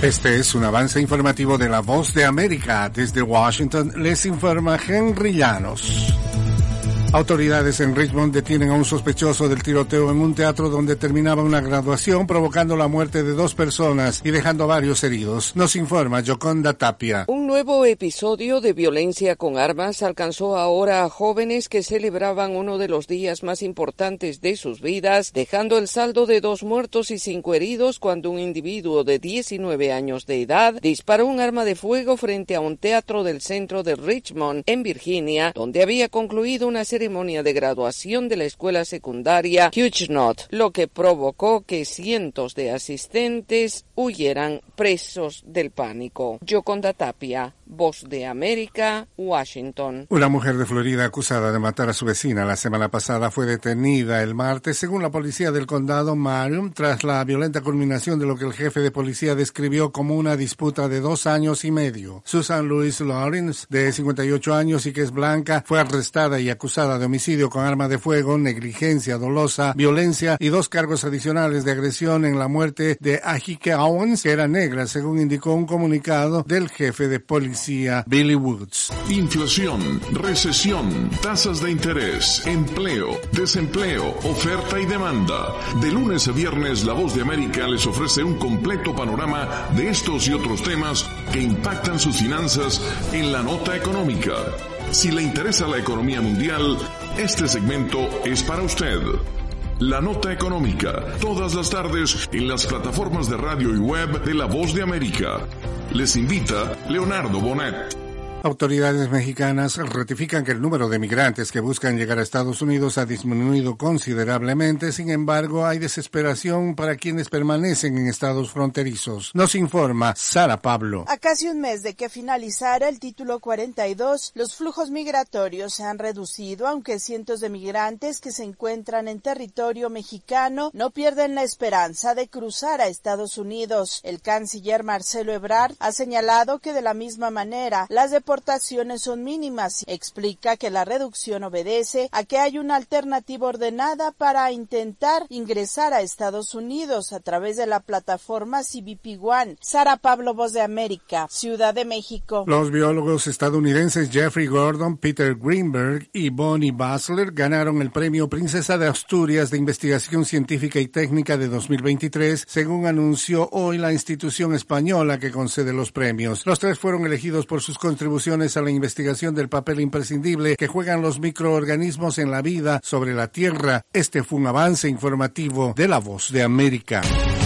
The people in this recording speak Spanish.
Este es un avance informativo de La Voz de América. Desde Washington les informa Henry Llanos. Autoridades en Richmond detienen a un sospechoso del tiroteo en un teatro donde terminaba una graduación, provocando la muerte de 2 personas y dejando a varios heridos. Nos informa Yoconda Tapia. Un nuevo episodio de violencia con armas alcanzó ahora a jóvenes que celebraban uno de los días más importantes de sus vidas, dejando el saldo de 2 muertos y 5 heridos cuando un individuo de 19 años de edad disparó un arma de fuego frente a un teatro del centro de Richmond, en Virginia, donde había concluido una ceremonia de graduación de la escuela secundaria Huguenot, lo que provocó que cientos de asistentes huyeran presos del pánico. Yoconda Tapia, Voz de América, Washington. Una mujer de Florida acusada de matar a su vecina la semana pasada fue detenida el martes, según la policía del condado Marion, tras la violenta culminación de lo que el jefe de policía describió como una disputa de 2 años y medio. Susan Louise Lawrence, de 58 años y que es blanca, fue arrestada y acusada de homicidio con arma de fuego, negligencia dolosa, violencia y 2 cargos adicionales de agresión en la muerte de Ahike Owens, que era negra, según indicó un comunicado del jefe de policía Billy Woods. Inflación, recesión, tasas de interés, empleo, desempleo, oferta y demanda. De lunes a viernes, La Voz de América les ofrece un completo panorama de estos y otros temas que impactan sus finanzas en la nota económica. Si le interesa la economía mundial, este segmento es para usted. La Nota Económica, todas las tardes en las plataformas de radio y web de La Voz de América. Les invita Leonardo Bonet. Autoridades mexicanas ratifican que el número de migrantes que buscan llegar a Estados Unidos ha disminuido considerablemente. Sin embargo, hay desesperación para quienes permanecen en estados fronterizos. Nos informa Sara Pablo. A casi un mes de que finalizara el título 42, los flujos migratorios se han reducido, aunque cientos de migrantes que se encuentran en territorio mexicano no pierden la esperanza de cruzar a Estados Unidos. El canciller Marcelo Ebrard ha señalado que de la misma manera las deportaciones son mínimas. Explica que la reducción obedece a que hay una alternativa ordenada para intentar ingresar a Estados Unidos a través de la plataforma CBP One. Sara Pablo, Voz de América, Ciudad de México. Los biólogos estadounidenses Jeffrey Gordon, Peter Greenberg y Bonnie Basler ganaron el premio Princesa de Asturias de Investigación Científica y Técnica de 2023, según anunció hoy la institución española que concede los premios. Los 3 fueron elegidos por sus contribuciones a la investigación del papel imprescindible que juegan los microorganismos en la vida sobre la Tierra. Este fue un avance informativo de La Voz de América.